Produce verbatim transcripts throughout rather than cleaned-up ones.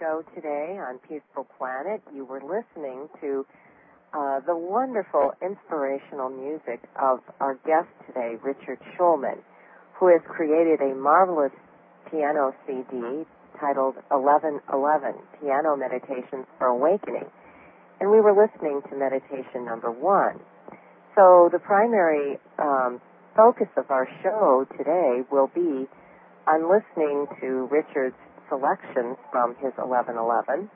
show today on Peaceful Planet. You were listening to uh, the wonderful inspirational music of our guest today, Richard Shulman, who has created a marvelous piano C D titled eleven eleven, Piano Meditations for Awakening. And we were listening to meditation number one. So the primary um, focus of our show today will be on listening to Richard's selections from his eleven eleven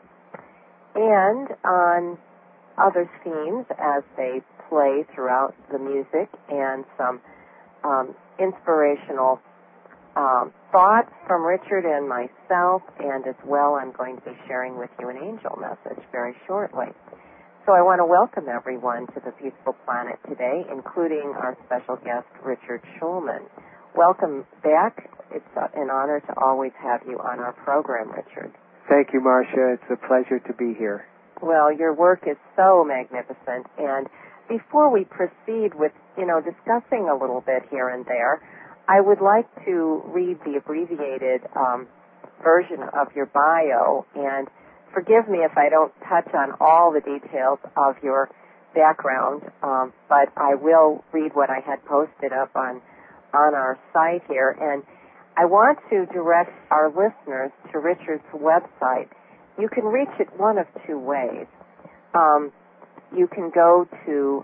and on other themes as they play throughout the music and some um, inspirational um, thoughts from Richard and myself, and as well I'm going to be sharing with you an angel message very shortly. So I want to welcome everyone to the Peaceful Planet today, including our special guest, Richard Shulman. Welcome back. It's an honor to always have you on our program, Richard. Thank you, Marcia. It's a pleasure to be here. Well, your work is so magnificent. And before we proceed with, you know, discussing a little bit here and there, I would like to read the abbreviated um, version of your bio. And forgive me if I don't touch on all the details of your background, um, but I will read what I had posted up on on our site here. And I want to direct our listeners to Richard's website. You can reach it one of two ways. Um, you can go to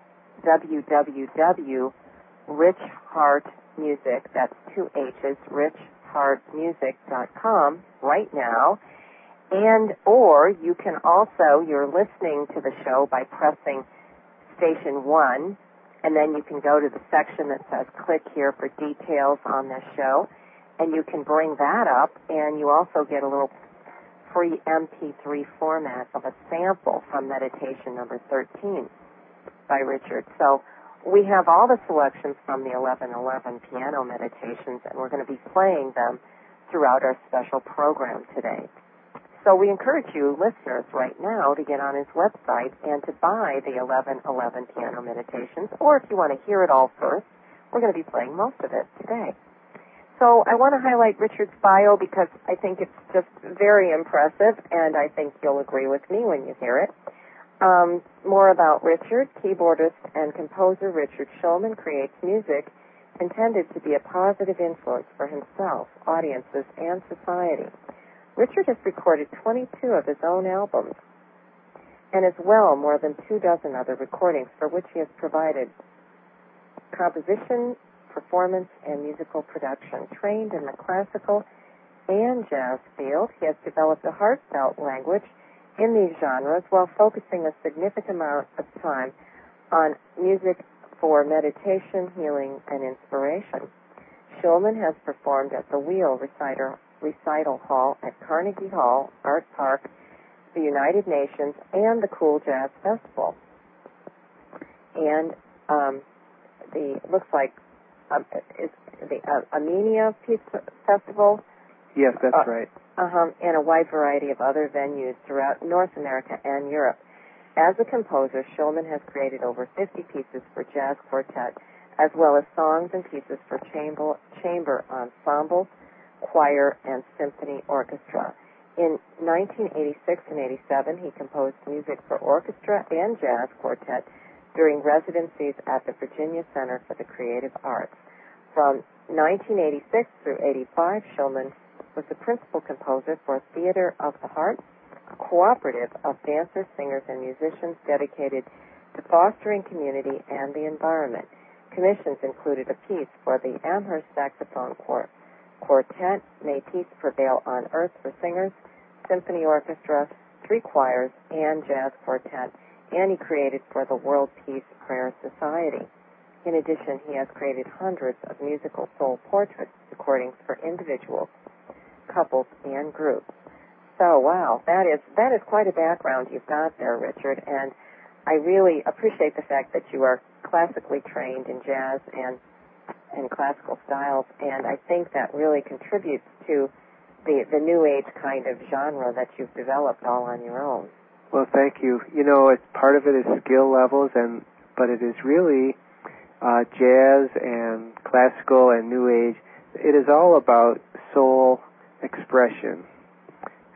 w w w dot rich heart music, that's two H's, rich heart music dot com right now. And, or you can also, you're listening to the show by pressing station one, and then you can go to the section that says click here for details on this show, and you can bring that up, and you also get a little free M P three format of a sample from meditation number thirteen by Richard. So we have all the selections from the eleven eleven piano meditations, and we're going to be playing them throughout our special program today. So we encourage you, listeners, right now to get on his website and to buy the eleven eleven piano meditations, or if you want to hear it all first, we're going to be playing most of it today. So I want to highlight Richard's bio because I think it's just very impressive, and I think you'll agree with me when you hear it. Um, more about Richard. Keyboardist and composer Richard Shulman creates music intended to be a positive influence for himself, audiences, and society. Richard has recorded twenty-two of his own albums, and as well more than two dozen other recordings for which he has provided composition, performance, and musical production. Trained in the classical and jazz field, he has developed a heartfelt language in these genres while focusing a significant amount of time on music for meditation, healing, and inspiration. Shulman has performed at the Wheel Reciter Recital Hall at Carnegie Hall, Art Park, the United Nations, and the Cool Jazz Festival. And um, the looks like um, is the uh, Armenia Peace Festival. Yes, that's uh, right. Uh-huh, and a wide variety of other venues throughout North America and Europe. As a composer, Shulman has created over fifty pieces for jazz quartet, as well as songs and pieces for chamber, chamber ensembles, choir, and symphony orchestra. In nineteen eighty-six and eighty-seven, he composed music for orchestra and jazz quartet during residencies at the Virginia Center for the Creative Arts. From nineteen eighty-six through eighty-five, Shulman was the principal composer for Theater of the Heart, a cooperative of dancers, singers, and musicians dedicated to fostering community and the environment. Commissions included a piece for the Amherst Saxophone Quartet, Quartet, May Peace Prevail on Earth for Singers, Symphony Orchestra, three choirs, and jazz quartet, and he created for the World Peace Prayer Society. In addition, he has created hundreds of musical soul portrait recordings for individuals, couples, and groups. So, wow, that is that is quite a background you've got there, Richard, and I really appreciate the fact that you are classically trained in jazz and and classical styles, and I think that really contributes to the the new age kind of genre that you've developed all on your own. Well, thank you. You know, it's part of it is skill levels, and but it is really uh, jazz and classical and new age. It is all about soul expression,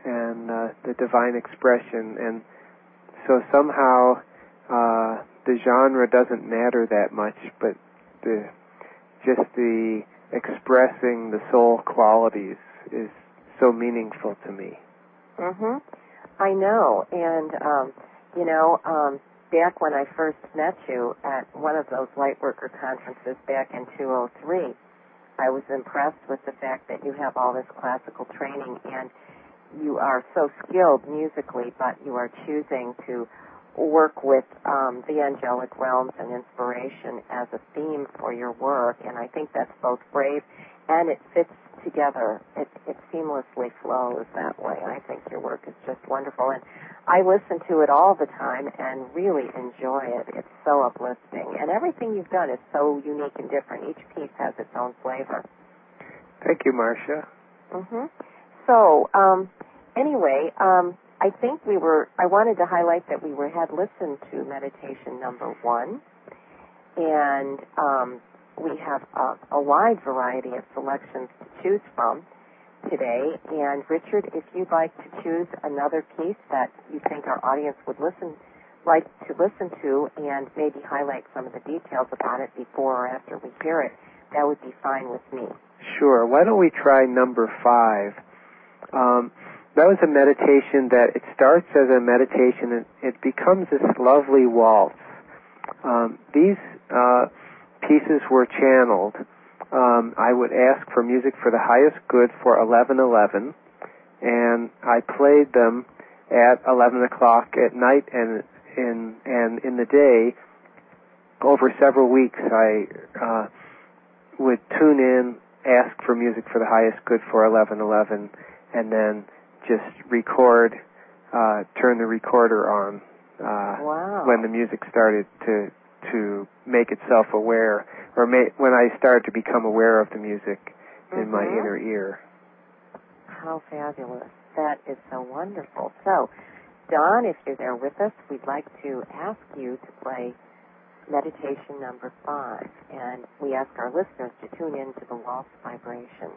and uh, the divine expression. And so somehow uh, the genre doesn't matter that much, but the just the expressing the soul qualities is so meaningful to me. Mhm. I know, and um, you know, um, back when I first met you at one of those Lightworker conferences back in two thousand three, I was impressed with the fact that you have all this classical training and you are so skilled musically, but you are choosing to work with um, the angelic realms and inspiration as a theme for your work, and I think that's both brave and it fits together. It, it seamlessly flows that way. I think your work is just wonderful, and I listen to it all the time and really enjoy it. It's so uplifting, and everything you've done is so unique and different. Each piece has its own flavor. Thank you, Marcia. Mm-hmm. So, um, anyway, um, I think we were, I wanted to highlight that we were had listened to meditation number one, and um, we have a, a wide variety of selections to choose from today. And Richard, if you'd like to choose another piece that you think our audience would listen, like to listen to, and maybe highlight some of the details about it before or after we hear it, that would be fine with me. Sure. Why don't we try number five? Um, that was a meditation that it starts as a meditation and it becomes this lovely waltz. Um, these uh, pieces were channeled. Um, I would ask for music for the highest good for eleven eleven, and I played them at eleven o'clock at night and in and in the day. Over several weeks, I uh, would tune in, ask for music for the highest good for eleven eleven, and then just record, uh, turn the recorder on uh, wow. when the music started to to make itself aware, or may, when I started to become aware of the music in mm-hmm. my inner ear. How fabulous. That is so wonderful. So, Don, if you're there with us, we'd like to ask you to play meditation number five, and we ask our listeners to tune in to the waltz vibration.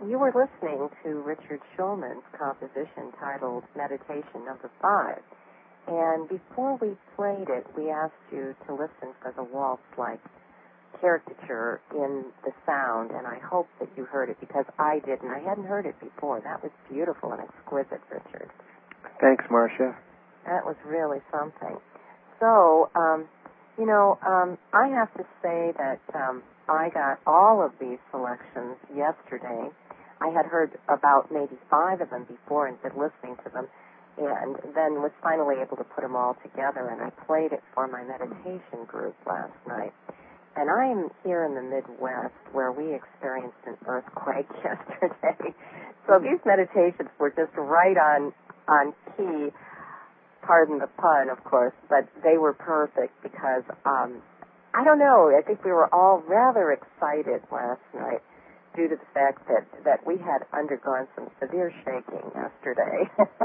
you were listening to Richard Schulman's composition titled Meditation Number Five. And before we played it, we asked you to listen for the waltz-like caricature in the sound, and I hope that you heard it because I didn't. I hadn't heard it before. That was beautiful and exquisite, Richard. Thanks, Marcia. That was really something. So, um, you know, um, I have to say that um, I got all of these selections yesterday. I had heard about maybe five of them before and been listening to them, and then was finally able to put them all together, and I played it for my meditation group last night. And I'm here in the Midwest where we experienced an earthquake yesterday. So these meditations were just right on on key, pardon the pun, of course, but they were perfect because, um, I don't know, I think we were all rather excited last night due to the fact that, that we had undergone some severe shaking yesterday.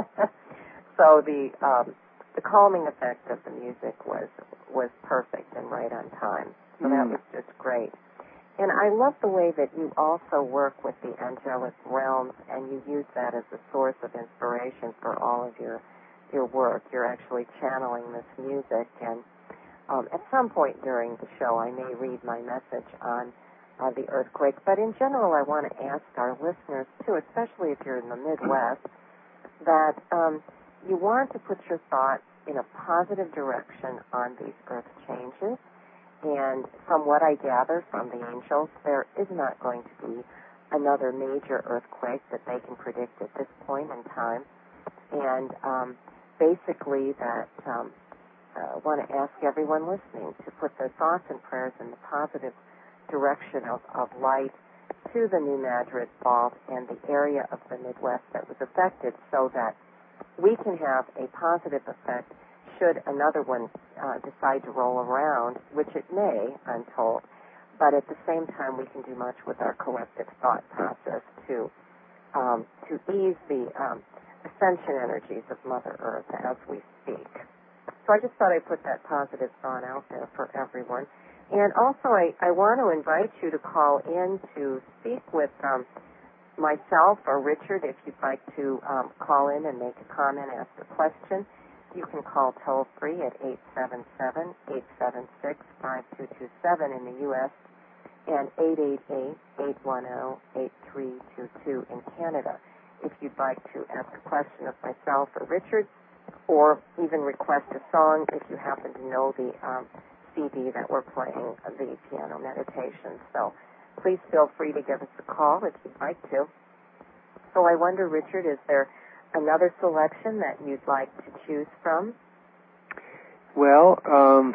So the um, the calming effect of the music was was perfect and right on time. So that was just great. And I love the way that you also work with the angelic realms and you use that as a source of inspiration for all of your your work. You're actually channeling this music. And um, at some point during the show, I may read my message on uh, the earthquake. But in general, I want to ask our listeners, too, especially if you're in the Midwest, that um, you want to put your thought in a positive direction on these earth changes. And from what I gather from the angels, there is not going to be another major earthquake that they can predict at this point in time. And um, basically that um, I want to ask everyone listening to put their thoughts and prayers in the positive direction of, of light to the New Madrid fault and the area of the Midwest that was affected so that we can have a positive effect should another one uh, decide to roll around, which it may, I'm told. But at the same time, we can do much with our collective thought process to um, to ease the um, ascension energies of Mother Earth as we speak. So I just thought I'd put that positive thought out there for everyone. And also, I, I want to invite you to call in to speak with um, myself or Richard if you'd like to um, call in and make a comment, ask a question. You can call toll-free at eight seven seven, eight seven six, five two two seven in the U S and eight eight eight, eight one zero, eight three two two in Canada if you'd like to ask a question of myself or Richard or even request a song if you happen to know the um, C D that we're playing, the piano meditation. So please feel free to give us a call if you'd like to. So I wonder, Richard, is there another selection that you'd like to choose from? Well, um,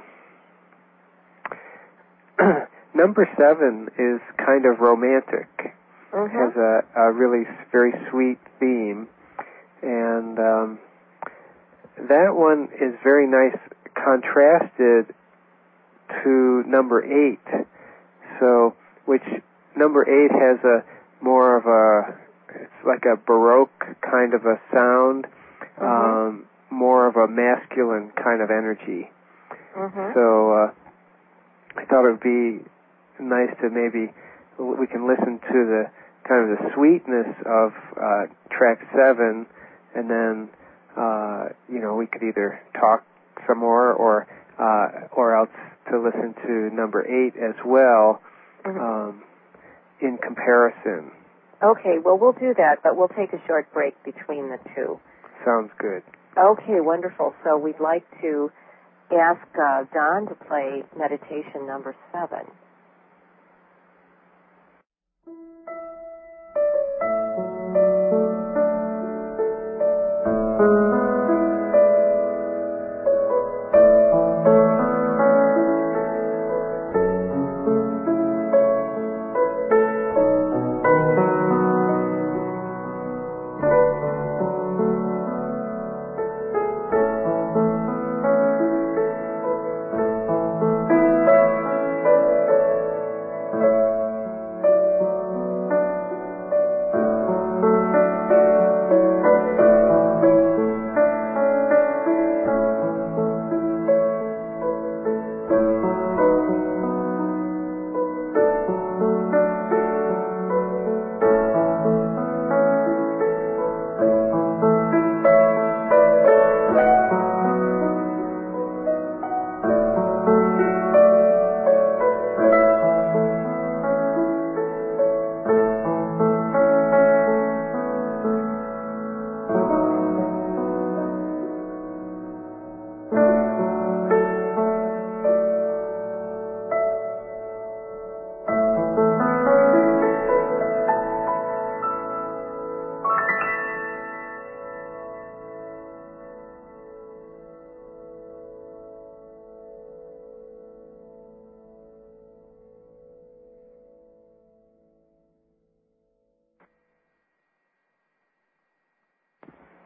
number seven is kind of romantic. Mm-hmm. Has a, a really very sweet theme, and um, that one is very nice contrasted to number eight. So, which number eight has a more of a, it's like a Baroque kind of a sound, mm-hmm. um, more of a masculine kind of energy. Mm-hmm. So uh, I thought it would be nice to maybe, we can listen to the kind of the sweetness of uh, track seven, and then, uh, you know, we could either talk some more or, uh, or else to listen to number eight as well, mm-hmm. um, in comparison. Okay, well, we'll do that, but we'll take a short break between the two. Sounds good. Okay, wonderful. So we'd like to ask uh, Don to play meditation number seven.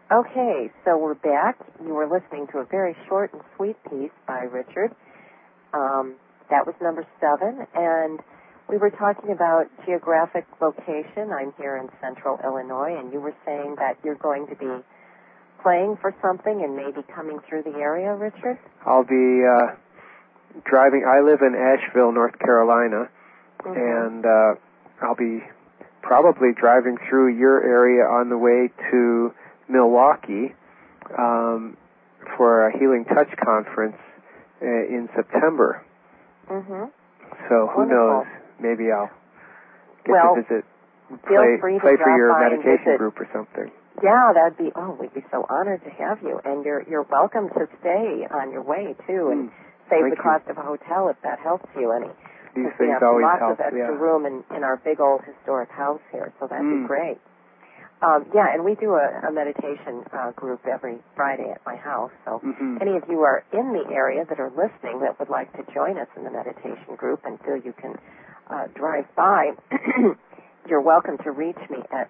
Okay, so we're back. You were listening to a very short and sweet piece by Richard. Um, that was number seven, and we were talking about geographic location. I'm here in central Illinois, and you were saying that you're going to be playing for something and maybe coming through the area, Richard? I'll be uh, driving. I live in Asheville, North Carolina, mm-hmm. and uh, I'll be probably driving through your area on the way to Milwaukee um, for a Healing Touch conference uh, in September. Mm-hmm. So who Wonderful. knows? Maybe I'll get well, to visit, feel play, free to play for drop your by meditation and visit. group or something. Yeah, that'd be. Oh, we'd be so honored to have you, and you're you're welcome to stay on your way too, and Mm, save the you. cost of a hotel if that helps you any. These we things have always lots help. of extra yeah. room in, in our big old historic house here, so that'd mm. be great. Um, yeah, and we do a, a meditation uh, group every Friday at my house. So mm-hmm. any of you are in the area that are listening that would like to join us in the meditation group and feel you can uh, drive by, you're welcome to reach me at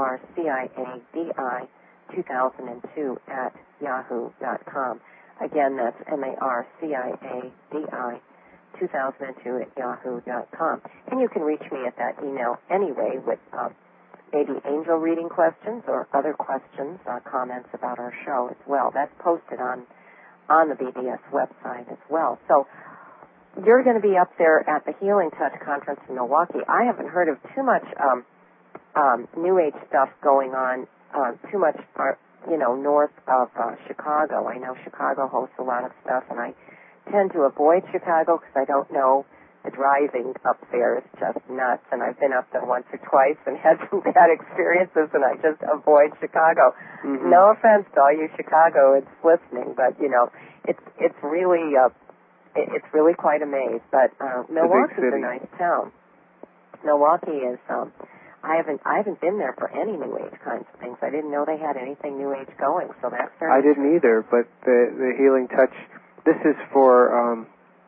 marciadi two thousand two at yahoo dot com. Again, that's marciadi two thousand two at yahoo dot com. And you can reach me at that email anyway with uh, maybe angel reading questions or other questions, uh, comments about our show as well. That's posted on, on the B D S website as well. So you're going to be up there at the Healing Touch Conference in Milwaukee. I haven't heard of too much um, um, New Age stuff going on, uh, too much, uh, you know, north of uh, Chicago. I know Chicago hosts a lot of stuff, and I tend to avoid Chicago because I don't know. The driving up there is just nuts, and I've been up there once or twice and had some bad experiences, and I just avoid Chicago. Mm-hmm. No offense to all you Chicagoans listening, but you know, it's it's really uh, it, it's really quite a maze. But uh, Milwaukee's a, a nice town. Milwaukee is. Um, I haven't I haven't been there for any New Age kinds of things. I didn't know they had anything New Age going, so that's very. I didn't either, but the the Healing Touch. This is for. Um,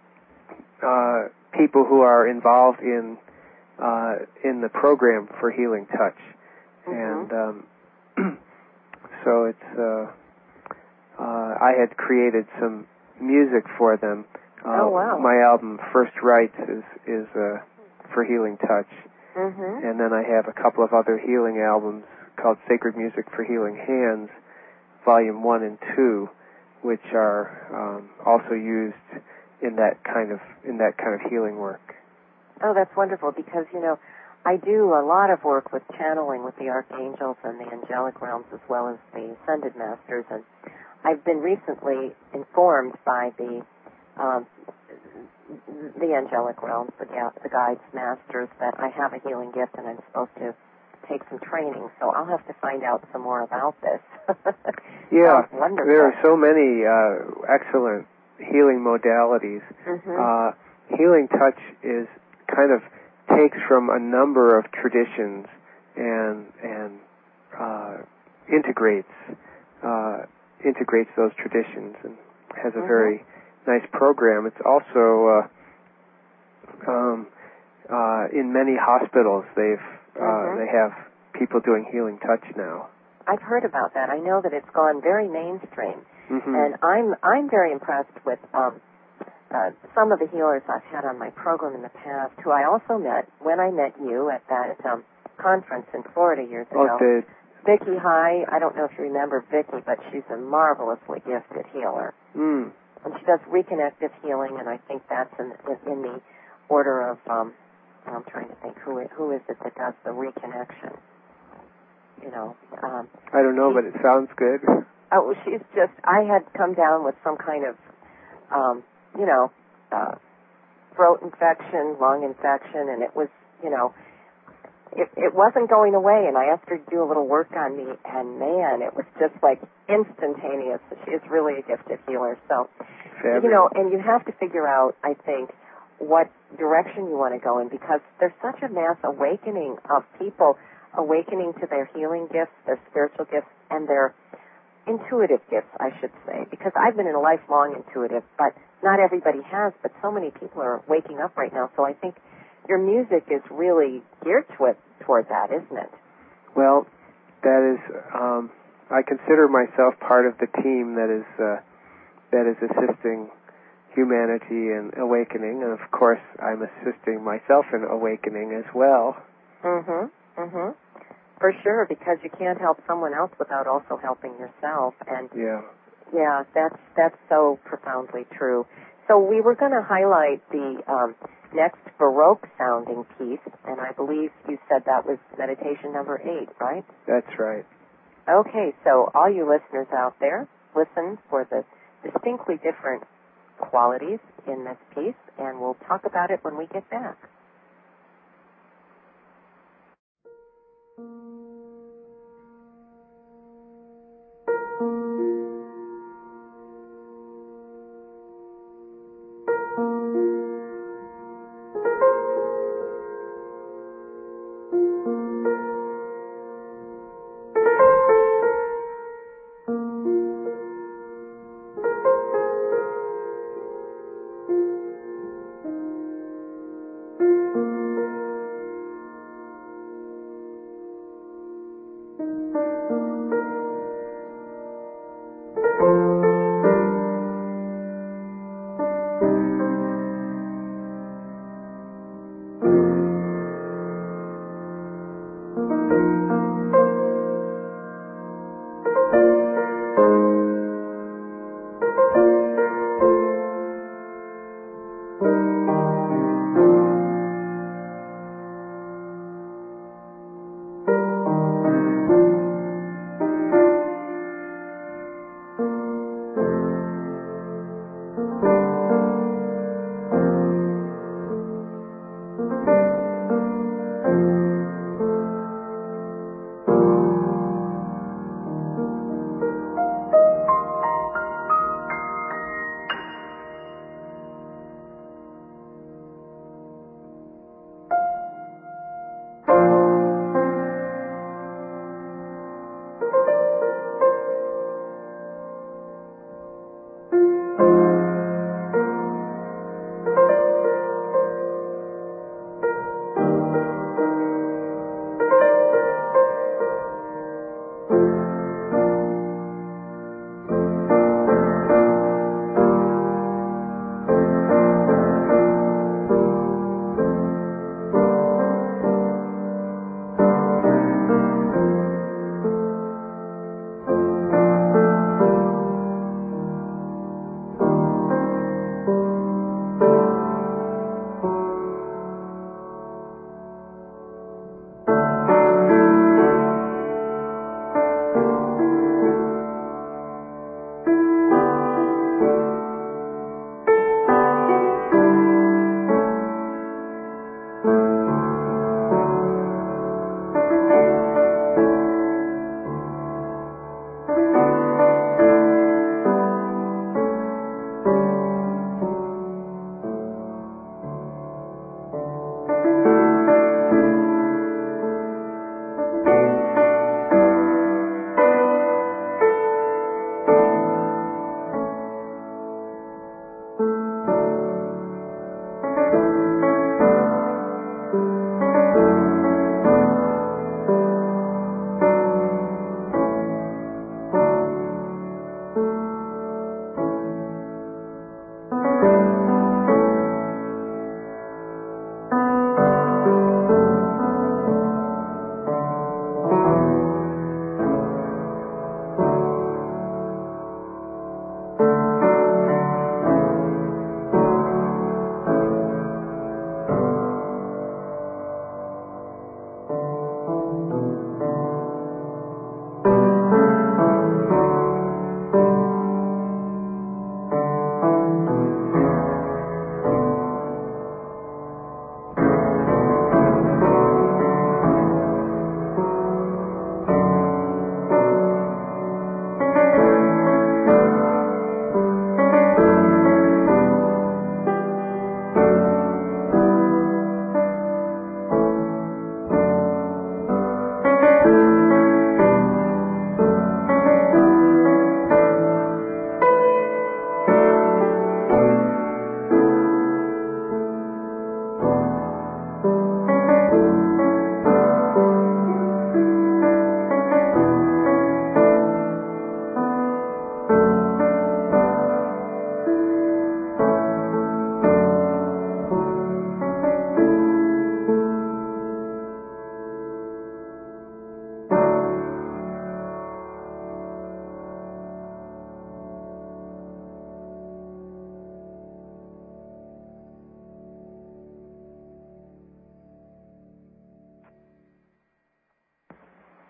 uh, people who are involved in uh, in the program for Healing Touch, mm-hmm. and um, so it's. Uh, uh, I had created some music for them. Uh, oh wow! My album First Rites is is uh, for Healing Touch, mm-hmm. and then I have a couple of other healing albums called Sacred Music for Healing Hands, Volume One and Two, which are um, also used in that kind of in that kind of healing work. Oh, that's wonderful, because you know I do a lot of work with channeling with the archangels and the angelic realms as well as the ascended masters, and I've been recently informed by the um, the angelic realms, the, the guides, masters, that I have a healing gift and I'm supposed to take some training. So I'll have to find out some more about this. Yeah, wonderful. There are so many uh, excellent healing modalities. Mm-hmm. Uh, healing Touch is kind of takes from a number of traditions and and uh, integrates uh, integrates those traditions and has a mm-hmm. very nice program. It's also uh, um, uh, in many hospitals. They've uh, mm-hmm. they have people doing Healing Touch now. I've heard about that. I know that it's gone very mainstream, mm-hmm. and I'm I'm very impressed with um, uh, some of the healers I've had on my program in the past, who I also met when I met you at that um, conference in Florida years ago. Oh, the Vicki High. I don't know if you remember Vicki, but she's a marvelously gifted healer, mm. and she does reconnective healing, and I think that's in in the order of. Um, I'm trying to think who it, who is it that does the reconnection. You know, um, I don't know, but it sounds good. Oh, she's just. I had come down with some kind of, um, you know, uh, throat infection, lung infection, and it was, you know, it, it wasn't going away. And I asked her to do a little work on me, and man, it was just like instantaneous. She is really a gifted healer. So, Fabulous. you know, and you have to figure out, I think, what direction you want to go in, because there's such a mass awakening of people. Awakening to their healing gifts, their spiritual gifts, and their intuitive gifts, I should say. Because I've been in a lifelong intuitive, but not everybody has, but so many people are waking up right now. So I think your music is really geared toward, toward that, isn't it? Well, that is um, I consider myself part of the team that is uh, that is assisting humanity in awakening, and of course, I'm assisting myself in awakening as well. Mhm. Mhm. For sure, because you can't help someone else without also helping yourself, and yeah, yeah, that's that's so profoundly true. So we were going to highlight the um, next Baroque sounding piece, and I believe you said that was meditation number eight, right? That's right. Okay, so all you listeners out there, listen for the distinctly different qualities in this piece, and we'll talk about it when we get back.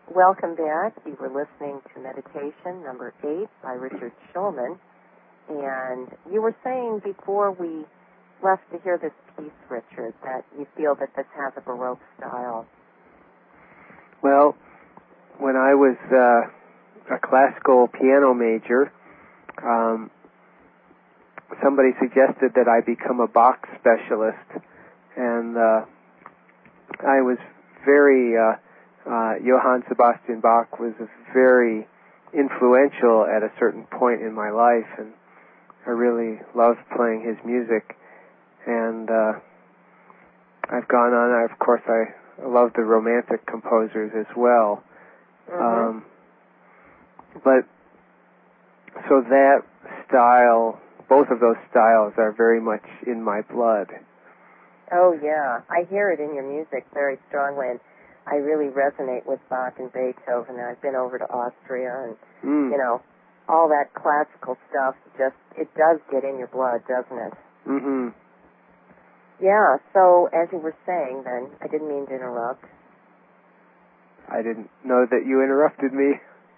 welcome back. You were listening to Meditation number eight by Richard Shulman. And you were saying before we left to hear this piece, Richard, that you feel that this has a Baroque style. Well, when I was uh, a classical piano major, um, somebody suggested that I become a Bach specialist, and uh, I was very, uh, uh, Johann Sebastian Bach was very influential at a certain point in my life, and I really loved playing his music, and uh, I've gone on, I, of course I love the Romantic composers as well. Mm-hmm. Um, but, so that style, both of those styles are very much in my blood. Oh, yeah. I hear it in your music very strongly, and I really resonate with Bach and Beethoven. I've been over to Austria, and, Mm. you know, all that classical stuff, just, it does get in your blood, doesn't it? Mm-hmm. Yeah, so as you were saying then, I didn't mean to interrupt. I didn't know that you interrupted me.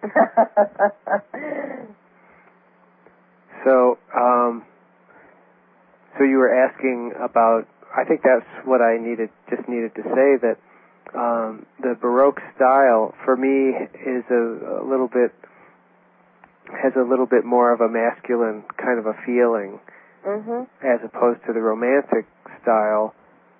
so, um, so you were asking about, I think that's what I needed, just needed to say, that um, the Baroque style, for me, is a, a little bit, has a little bit more of a masculine kind of a feeling, mm-hmm. as opposed to the Romantic style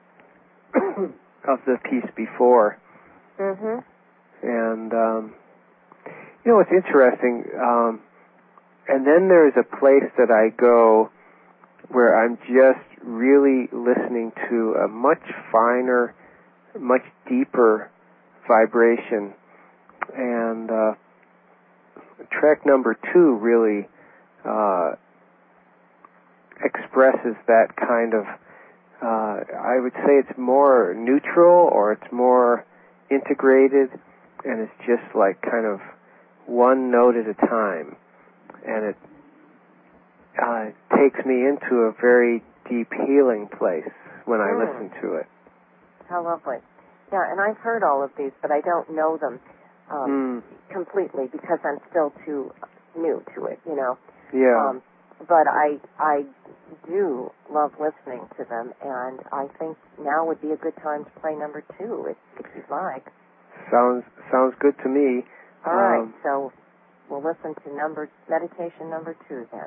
of the piece before. Mm-hmm. And, um, you know, it's interesting, um, and then there's a place that I go where I'm just really listening to a much finer, much deeper vibration. And uh, track number two really uh, expresses that kind of, uh, I would say it's more neutral, or it's more integrated, and it's just like kind of one note at a time. And it uh, takes me into a very deep healing place when I Mm. listen to it. How lovely. Yeah, and I've heard all of these, but I don't know them um, Mm. completely because I'm still too new to it, you know. Yeah. Um, but I I do love listening to them, and I think now would be a good time to play number two, if, if you'd like. Sounds sounds good to me. All right, um, so we'll listen to number meditation number two then.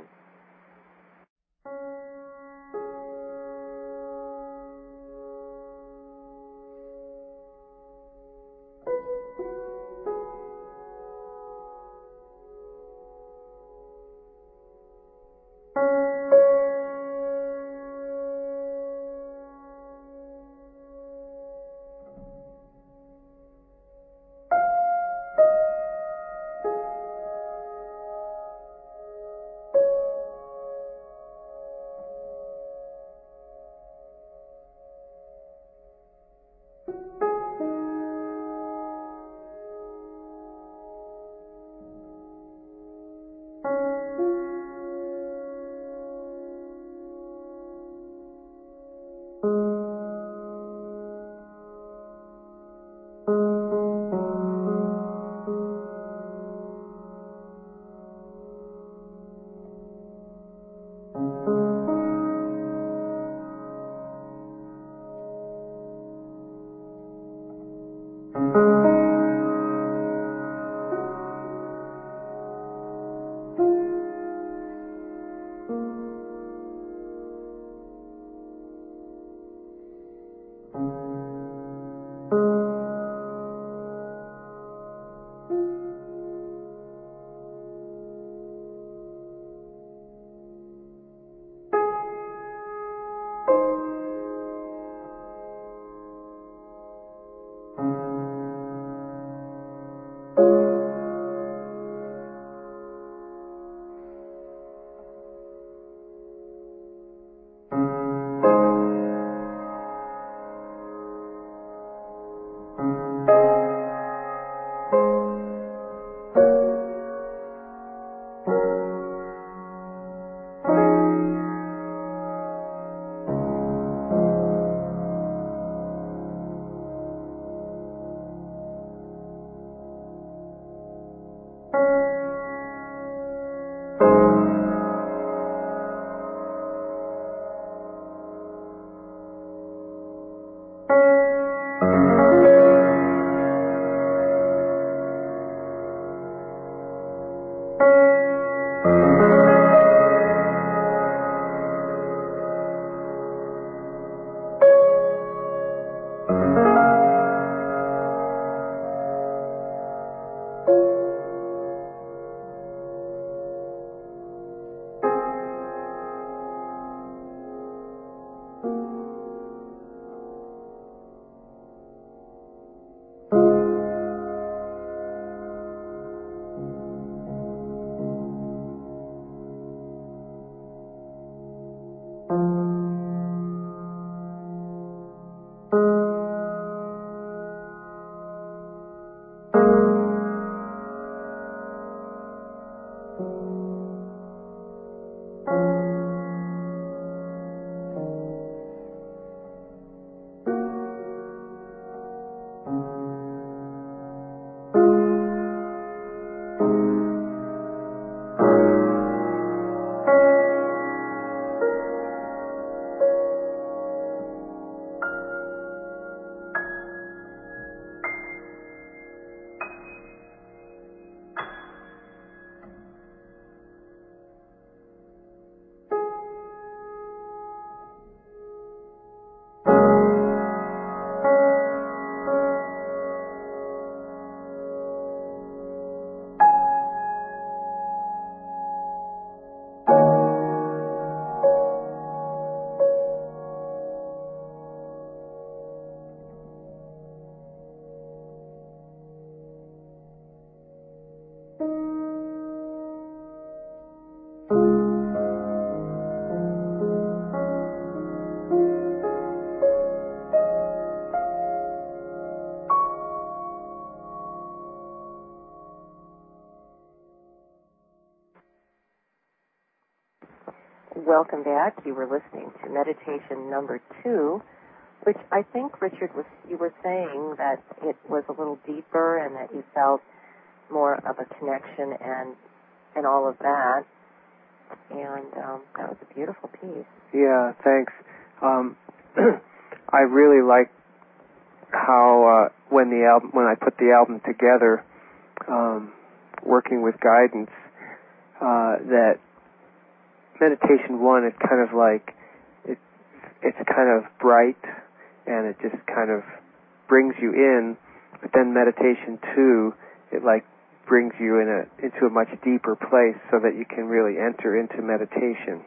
welcome back. You were listening to meditation number two, which I think, Richard, was you were saying that it was a little deeper and that you felt more of a connection and and all of that. And um, that was a beautiful piece. Yeah, thanks. Um, I really like how uh, when the album when I put the album together, um, working with guidance, uh, that meditation one, it's kind of like it, it's kind of bright and it just kind of brings you in. But then meditation two, it like brings you in a into a much deeper place so that you can really enter into meditation.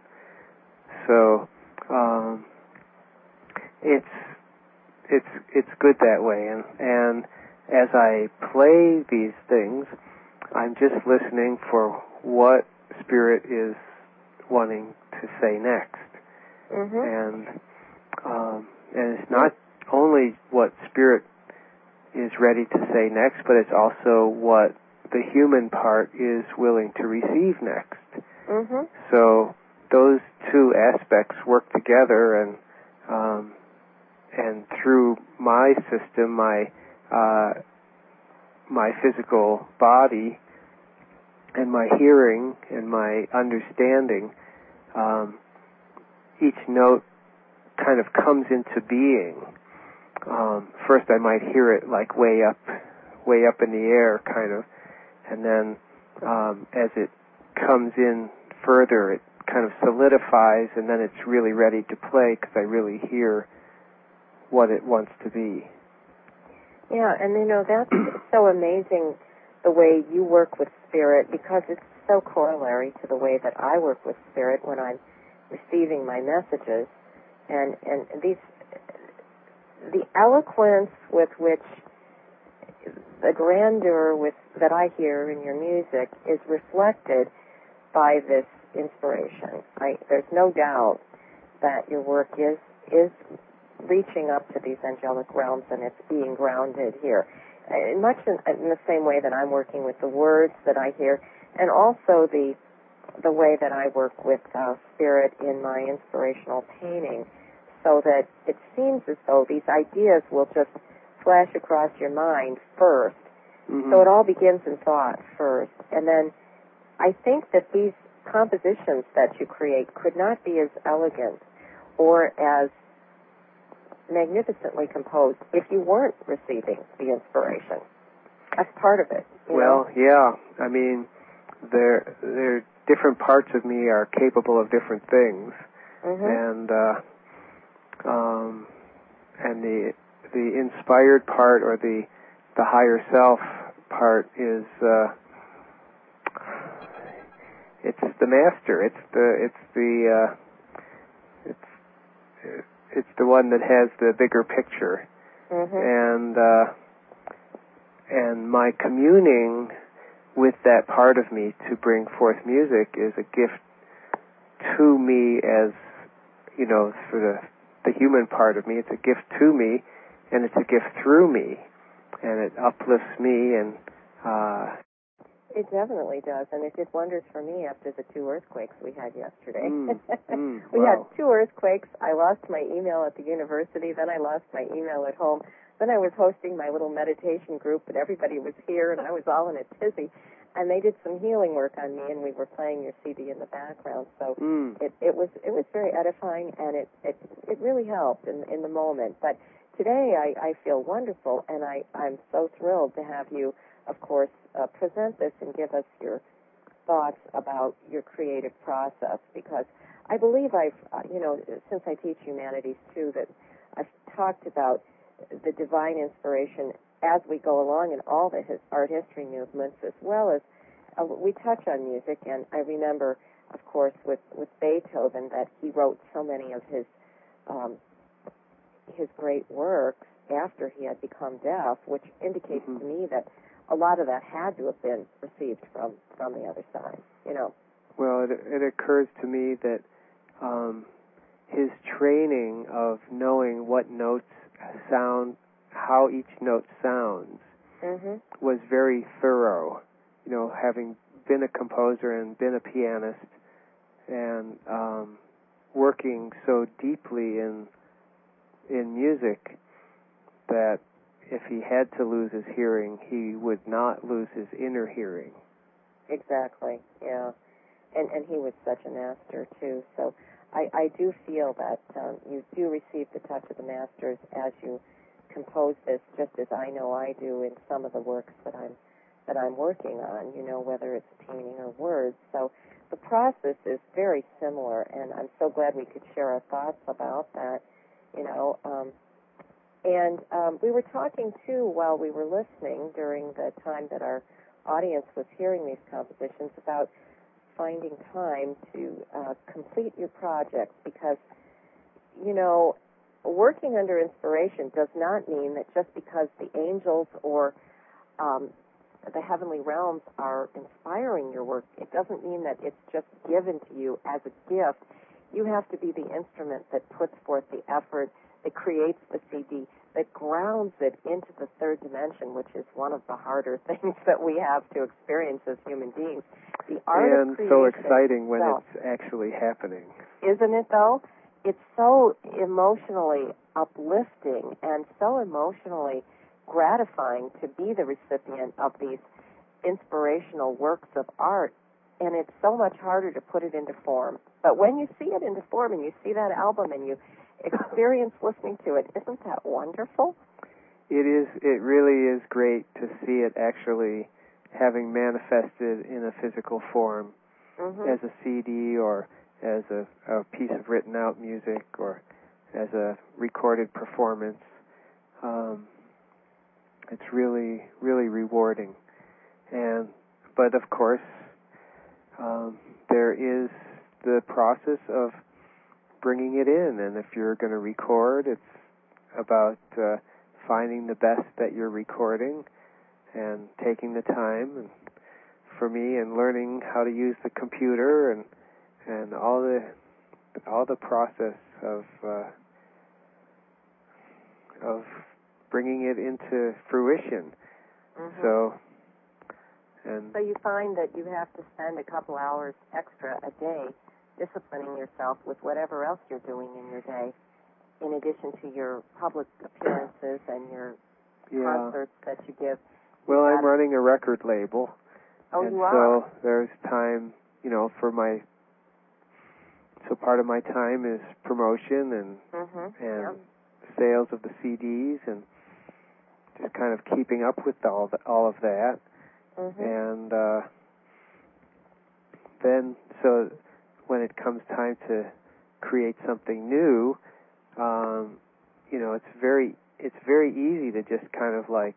So um, it's it's it's good that way. And and as I play these things, I'm just listening for what Spirit is wanting to say next. Mm-hmm. And um, and it's not only what Spirit is ready to say next, but it's also what the human part is willing to receive next. Mm-hmm. So those two aspects work together, and um, and through my system, my uh, my physical body, and my hearing, and my understanding, um, each note kind of comes into being. Um, first, I might hear it like way up, way up in the air, kind of. And then um, as it comes in further, it kind of solidifies, and then it's really ready to play because I really hear what it wants to be. Yeah, and you know, that's so amazing the way you work with Spirit, because it's so corollary to the way that I work with Spirit when I'm receiving my messages. And, and these, the eloquence with which the grandeur with that I hear in your music is reflected by this inspiration. I, there's no doubt that your work is is reaching up to these angelic realms, and it's being grounded here. Uh, much in, in the same way that I'm working with the words that I hear, and also the the way that I work with uh, Spirit in my inspirational painting, so that it seems as though these ideas will just flash across your mind first. Mm-hmm. So it all begins in thought first. And then I think that these compositions that you create could not be as elegant or as magnificently composed if you weren't receiving the inspiration. That's part of it. You well, know? yeah. I mean, there, there, different parts of me are capable of different things. Mm-hmm. And, uh, um, and the, the inspired part, or the the higher self part, is uh, it's the master. It's the it's the uh, it's it's the one that has the bigger picture. Mm-hmm. And uh, and my communing with that part of me to bring forth music is a gift to me, as you know, for the the human part of me. It's a gift to me. And it's a gift through me, and it uplifts me, and uh, it definitely does, and it did wonders for me after the two earthquakes we had yesterday. Mm, mm, we wow. had two earthquakes. I lost my email at the university, then I lost my email at home. Then I was hosting my little meditation group, and everybody was here, and I was all in a tizzy. And they did some healing work on me, and we were playing your C D in the background. So mm. it, it was it was very edifying, and it it, it really helped in in the moment. But today I, I feel wonderful, and I, I'm so thrilled to have you, of course, uh, present this and give us your thoughts about your creative process, because I believe I've, uh, you know, since I teach humanities too, that I've talked about the divine inspiration as we go along in all the his, art history movements, as well as uh, we touch on music, and I remember, of course, with, with Beethoven, that he wrote so many of his um, his great works after he had become deaf, which indicates mm-hmm. to me that a lot of that had to have been received from, from the other side, you know. Well, it, it occurs to me that um, his training of knowing what notes sound, how each note sounds, mm-hmm. was very thorough. You know, having been a composer and been a pianist, and um, working so deeply in in music that if he had to lose his hearing, he would not lose his inner hearing. Exactly, yeah. And and he was such a master, too. So I, I do feel that um, you do receive the touch of the masters as you compose this, just as I know I do in some of the works that I'm that I'm working on, you know, whether it's painting or words. So the process is very similar, and I'm so glad we could share our thoughts about that, you know. Um, and um, we were talking, too, while we were listening during the time that our audience was hearing these compositions about finding time to uh, complete your projects, because, you know, working under inspiration does not mean that just because the angels or um, the heavenly realms are inspiring your work, it doesn't mean that it's just given to you as a gift. You have to be the instrument that puts forth the effort, that creates the C D, that grounds it into the third dimension, which is one of the harder things that we have to experience as human beings. The art and of creation so exciting when itself, it's actually happening. Isn't it, though? It's so emotionally uplifting and so emotionally gratifying to be the recipient of these inspirational works of art, and it's so much harder to put it into form. But when you see it into form and you see that album and you experience listening to it, isn't that wonderful? It is. It really is great to see it actually having manifested in a physical form, mm-hmm. as a C D or as a, a piece of written out music or as a recorded performance. Um, it's really, really rewarding. And but of course, um, there is the process of bringing it in, and if you're going to record, it's about uh, finding the best that you're recording and taking the time, and for me, and learning how to use the computer and and all the all the process of uh, of bringing it into fruition. Mm-hmm. So. And so you find that you have to spend a couple hours extra a day disciplining yourself with whatever else you're doing in your day, in addition to your public appearances and your yeah. concerts that you give. Well, I'm running a record label. Oh, and you are? so there's time, you know, for my, so part of my time is promotion and mm-hmm. and yep. sales of the C Ds and just kind of keeping up with all, the, all of that. Mm-hmm. And uh, then, so when it comes time to create something new, um, you know, it's very it's very easy to just kind of like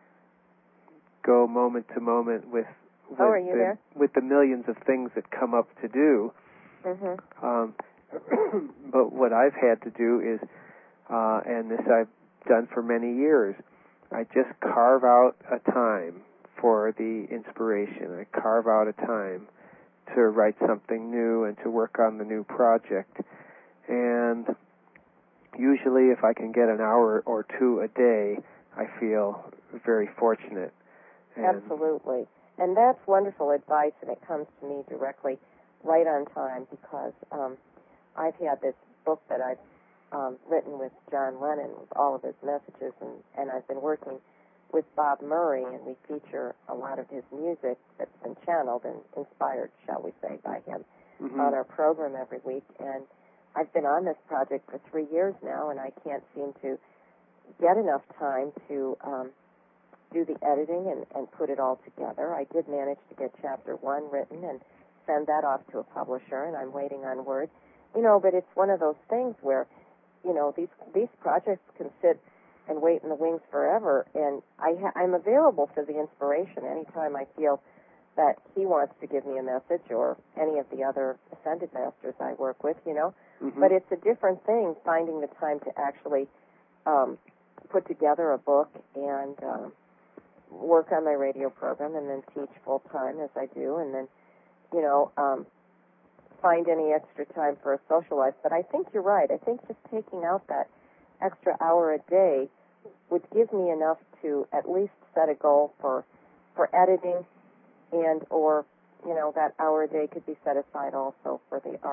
go moment to moment with with, oh, are you the, there? with the millions of things that come up to do. Mm-hmm. Um, but what I've had to do is, uh, and this I've done for many years, I just carve out a time for the inspiration. I carve out a time to write something new and to work on the new project. And usually if I can get an hour or two a day, I feel very fortunate. And absolutely. And that's wonderful advice, and it comes to me directly right on time, because um, I've had this book that I've um, written with John Lennon with all of his messages, and, and I've been working with Bob Murray, and we feature a lot of his music that's been channeled and inspired, shall we say, by him mm-hmm. on our program every week. And I've been on this project for three years now, and I can't seem to get enough time to um, do the editing and, and put it all together. I did manage to get chapter one written and send that off to a publisher, and I'm waiting on word. You know, but it's one of those things where, you know, these these projects can sit and wait in the wings forever, and I ha- I'm available for the inspiration anytime I feel that he wants to give me a message, or any of the other Ascended Masters I work with, you know. Mm-hmm. But it's a different thing finding the time to actually um, put together a book and um, work on my radio program and then teach full-time as I do, and then, you know, um, find any extra time for a social life. But I think you're right. I think just taking out that extra hour a day would give me enough to at least set a goal for for editing, and or, you know, that hour a day could be set aside also for the art.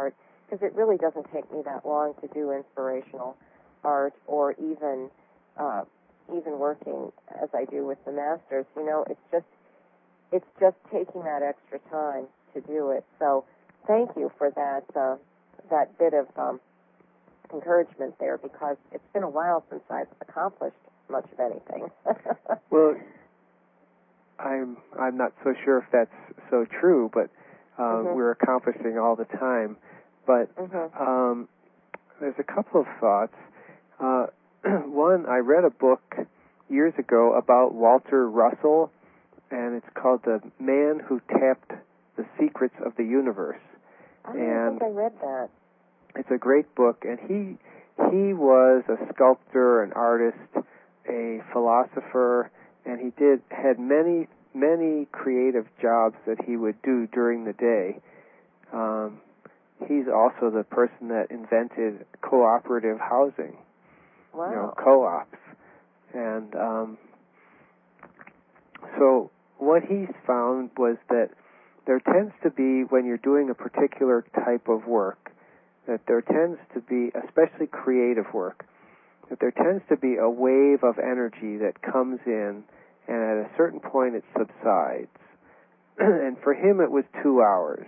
because it really doesn't take me that long to do inspirational art, or even uh, even working as I do with the masters. You know, it's just it's just taking that extra time to do it. So thank you for that uh, that bit of um, encouragement there, because it's been a while since I've accomplished much of anything. Well, I'm I'm not so sure if that's so true, but um, mm-hmm. we're accomplishing all the time. But mm-hmm. um, there's a couple of thoughts. Uh, one, I read a book years ago about Walter Russell, and it's called The Man Who Tapped the Secrets of the Universe. I don't and think I read that. It's a great book, and he he was a sculptor, an artist, a philosopher, and he did had many many creative jobs that he would do during the day. Um, he's also the person that invented cooperative housing. Wow. You know, co-ops, and um, so what he found was that there tends to be, when you're doing a particular type of work, that there tends to be, especially creative work, that there tends to be a wave of energy that comes in, and at a certain point it subsides. And for him it was two hours.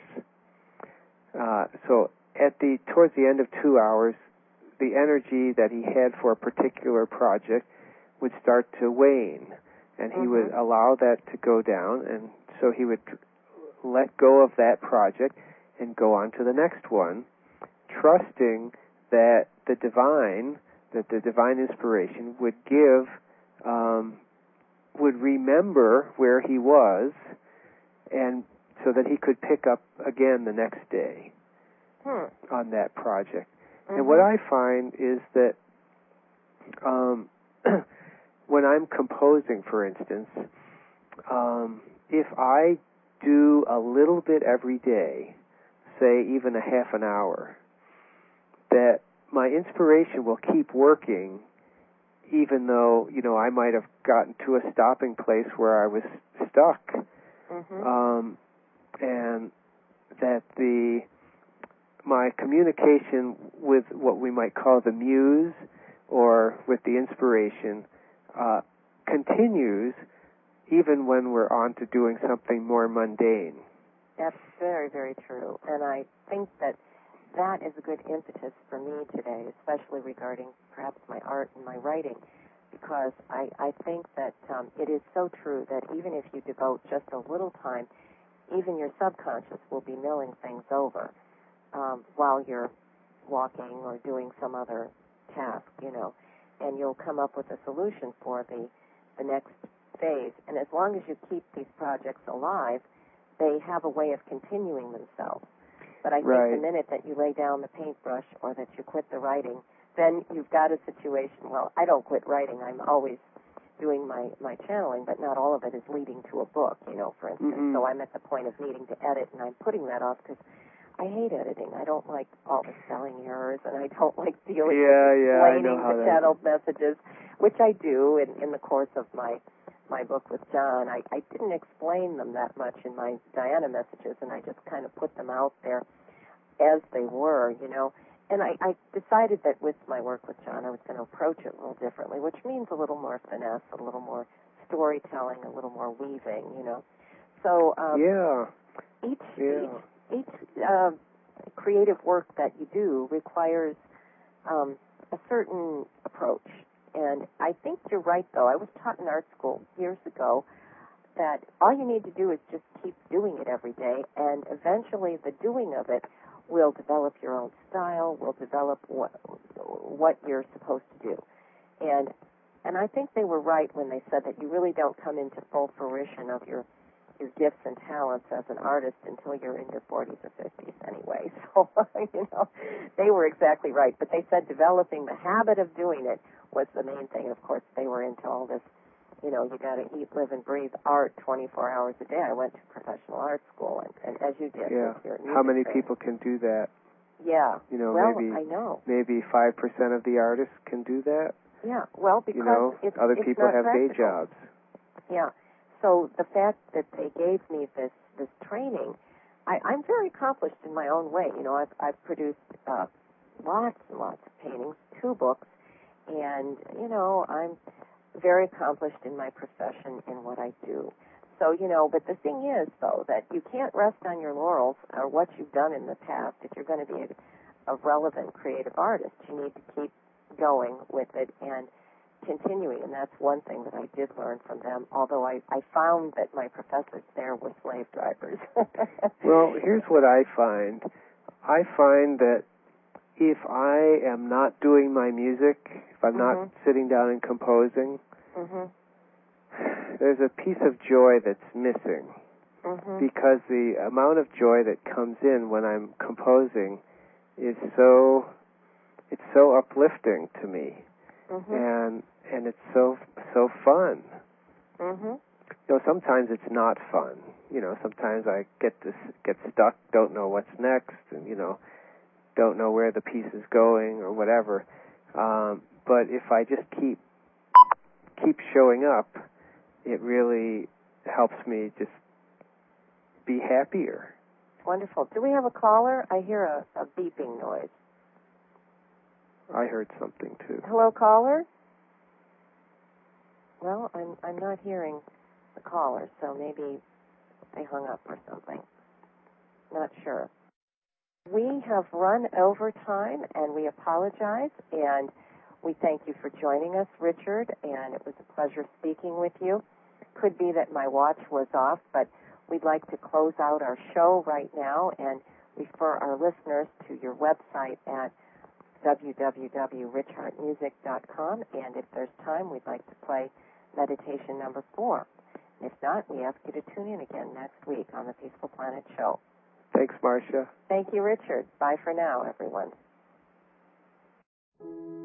Uh, so at the towards the end of two hours, the energy that he had for a particular project would start to wane, and he mm-hmm. would allow that to go down, and so he would let go of that project and go on to the next one, trusting that the divine, that the divine inspiration would give, um, would remember where he was, and so that he could pick up again the next day hmm. on that project. Mm-hmm. And what I find is that um, when I'm composing, for instance, um, if I do a little bit every day, say even a half an hour, that my inspiration will keep working, even though, you know, I might have gotten to a stopping place where I was stuck. Mm-hmm. Um, and that the my communication with what we might call the muse, or with the inspiration, uh, continues even when we're on to doing something more mundane. That's very, very true. And I think that that is a good impetus for me today, especially regarding perhaps my art and my writing, because I, I think that um, it is so true that even if you devote just a little time, even your subconscious will be milling things over um, while you're walking or doing some other task, you know, and you'll come up with a solution for the, the next phase. And as long as you keep these projects alive, they have a way of continuing themselves. But I think right. the minute that you lay down the paintbrush or that you quit the writing, then you've got a situation, well, I don't quit writing. I'm always doing my, my channeling, but not all of it is leading to a book, you know, for instance. Mm-hmm. So I'm at the point of needing to edit, and I'm putting that off because I hate editing. I don't like all the spelling errors, and I don't like dealing yeah, with yeah, explaining the channeled messages, which I do in, in the course of my my book with John. I, I didn't explain them that much in my Diana messages, and I just kind of put them out there as they were, you know. And I, I decided that with my work with John, I was going to approach it a little differently, which means a little more finesse, a little more storytelling, a little more weaving, you know. So um, yeah, each yeah. each, each uh, creative work that you do requires um, a certain approach. And I think you're right, though. I was taught in art school years ago that all you need to do is just keep doing it every day, and eventually the doing of it will develop your own style, will develop what what you're supposed to do. And and I think they were right when they said that you really don't come into full fruition of your your gifts and talents as an artist until you're in your forties or fifties anyway. So, you know, they were exactly right. But they said developing the habit of doing it was the main thing. Of course, they were into all this, you know, you got to eat, live, and breathe art twenty-four hours a day. I went to professional art school, and, and as you did. Yeah. Your How many thing. people can do that? Yeah. You know, well, maybe I know. maybe five percent of the artists can do that. Yeah. Well, because you know, it's, other it's people not have practical. day jobs. Yeah. So the fact that they gave me this this training I, I'm very accomplished in my own way. You know, I've, I've produced uh, lots and lots of paintings, two books, and, you know, I'm very accomplished in my profession in what I do. So, you know, but the thing is, though, that you can't rest on your laurels or what you've done in the past if you're going to be a, a relevant creative artist. You need to keep going with it and continuing, and that's one thing that I did learn from them, although I, I found that my professors there were slave drivers. Well, here's what I find. I find that if I am not doing my music, if I'm mm-hmm. not sitting down and composing, mm-hmm. there's a piece of joy that's missing. Mm-hmm. Because the amount of joy that comes in when I'm composing is so, it's so uplifting to me. Mm-hmm. And and it's so so fun. Mm-hmm. You know, sometimes it's not fun. You know, sometimes I get this get stuck, don't know what's next, and you know, don't know where the piece is going or whatever. Um, but if I just keep keep showing up, it really helps me just be happier. Wonderful. Do we have a caller? I hear a, a beeping noise. I heard something too. Hello, caller? Well, I'm I'm not hearing the caller, so maybe they hung up or something. Not sure. We have run over time, and we apologize, and we thank you for joining us, Richard, and it was a pleasure speaking with you. Could be that my watch was off, but we'd like to close out our show right now and refer our listeners to your website at w w w dot rich heart music dot com, and if there's time, we'd like to play meditation number four. If not, we ask you to tune in again next week on the Peaceful Planet Show. Thanks, Marcia. Thank you, Richard. Bye for now, everyone.